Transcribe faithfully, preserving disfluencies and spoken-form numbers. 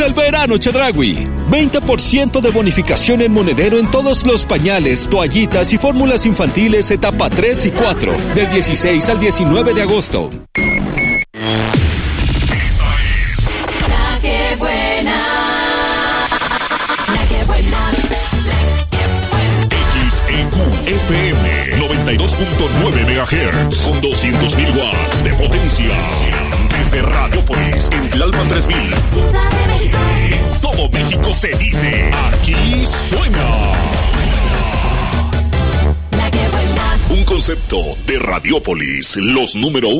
El verano Chedraui. veinte por ciento de bonificación en monedero en todos los pañales, toallitas y fórmulas infantiles etapa tres y cuatro, del dieciséis al diecinueve de agosto. Esta es La Que Buena. La Que Buena. X E Q F M noventa y dos punto nueve megahertz con doscientos mil watts de potencia. Desde Radiopolis en Tlalpan tres mil. En todo México se dice, aquí suena. La Que Buena. Un concepto de Radiopolis, los número uno.